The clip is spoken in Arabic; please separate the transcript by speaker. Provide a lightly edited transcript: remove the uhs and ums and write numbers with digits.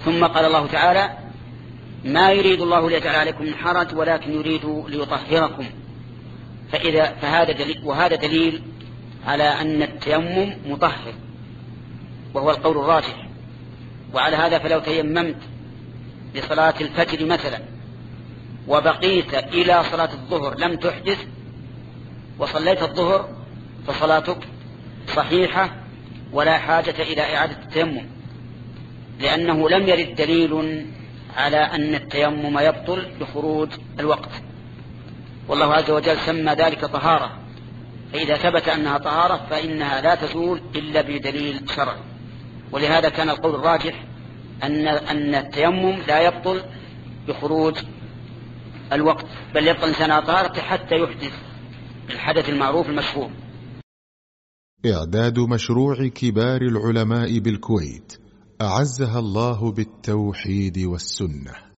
Speaker 1: ثم قال الله تعالى: ما يريد الله ليجعل عليكم من حرج ولكن يريد ليطهركم. وهذا دليل على أن التيمم مطهر، وهو القول الراجح. وعلى هذا فلو تيممت لصلاة الفجر مثلا وبقيت إلى صلاة الظهر لم تحدث وصليت الظهر فصلاتك صحيحة ولا حاجة إلى إعادة التيمم، لأنه لم يرد دليل على أن التيمم يبطل بخروج الوقت. والله عز وجل سمى ذلك طهارة، فإذا ثبت أنها طهارة فإنها لا تزول إلا بدليل شرعي. ولهذا كان القول الراجح أن التيمم لا يبطل بخروج الوقت، بل يبطل الإنسان على طهارته حتى يحدث الحدث المعروف المشهور.
Speaker 2: إعداد مشروع كبار العلماء بالكويت أعزها الله بالتوحيد والسنة.